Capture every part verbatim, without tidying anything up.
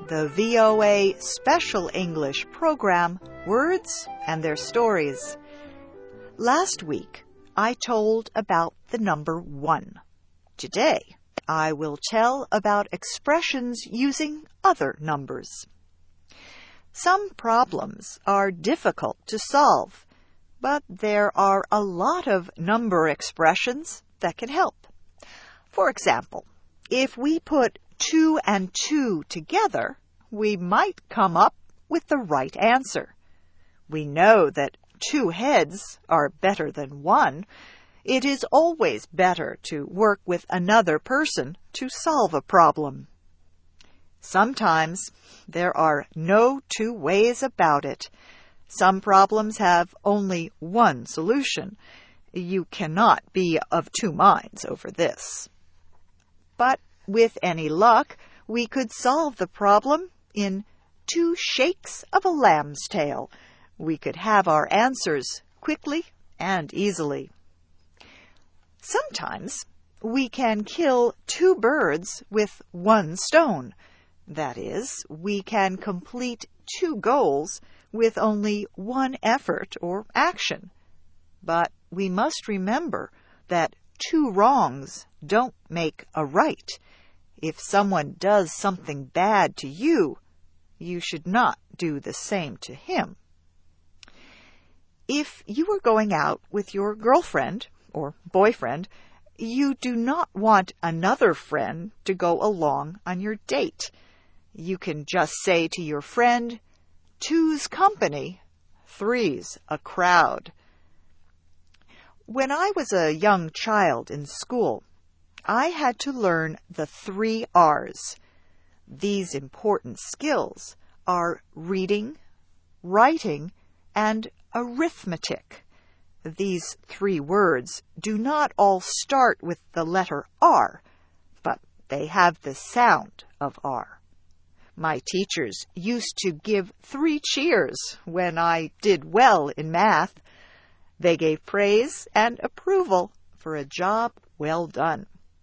the V O A Special English program, Words and Their Stories. Last week, I told about the number one. Today, I will tell about expressions using other numbers. Some problems are difficult to solve, but there are a lot of number expressions that can help. For example, if we put two and two together, we might come up with the right answer. We know that two heads are better than one. It is always better to work with another person to solve a problem. Sometimes there are no two ways about it. Some problems have only one solution. You cannot be of two minds over this. But with any luck, we could solve the problem in two shakes of a lamb's tail. We could have our answers quickly and easily. Sometimes we can kill two birds with one stone. That is, we can complete two goals with only one effort or action. But we must remember that two wrongs don't make a right. If someone does something bad to you, you should not do the same to him. If you are going out with your girlfriend or boyfriend, you do not want another friend to go along on your date. You can just say to your friend, "Two's company, three's a crowd." When I was a young child in school, I had to learn the three R's. These important skills are reading, writing, and arithmetic. These three words do not all start with the letter R, but they have the sound of R. My teachers used to give three cheers when I did well in math. They gave praise and approval for a job well done.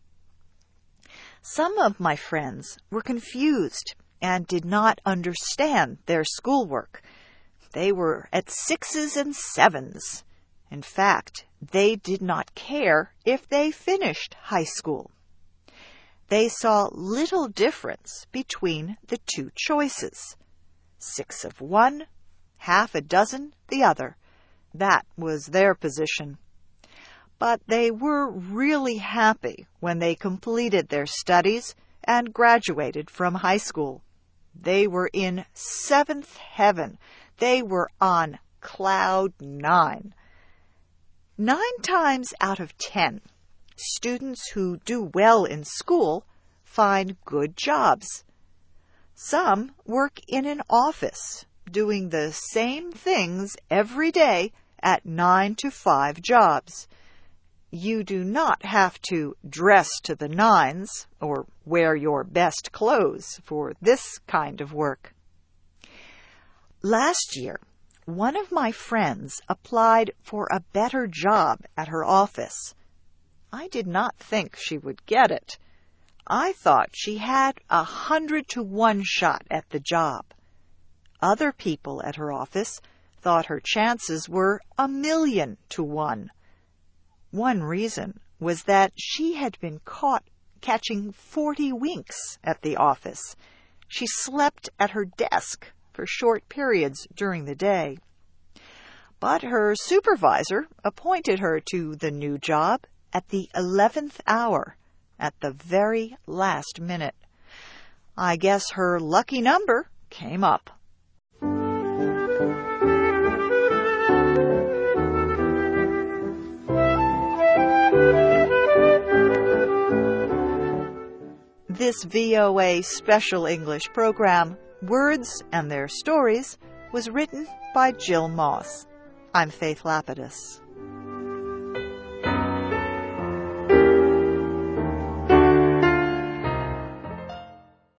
Some of my friends were confused and did not understand their schoolwork. They were at sixes and sevens. In fact, they did not care if they finished high school. They saw little difference between the two choices. Six of one, half a dozen the other. That was their position. But they were really happy when they completed their studies and graduated from high school. They were in seventh heaven. They were on cloud nine. Nine times out of ten, students who do well in school find good jobs. Some work in an office, doing the same things every day at nine to five jobs. You do not have to dress to the nines or wear your best clothes for this kind of work. Last year, one of my friends applied for a better job at her office. I did not think she would get it. I thought she had a hundred to one shot at the job. Other people at her office thought her chances were a million to one. One reason was that she had been caught catching forty winks at the office. She slept at her desk for short periods during the day. But her supervisor appointed her to the new job at the eleventh hour, at the very last minute. I guess her lucky number came up. This V O A Special English program, Words and Their Stories, was written by Jill Moss. I'm Faith Lapidus.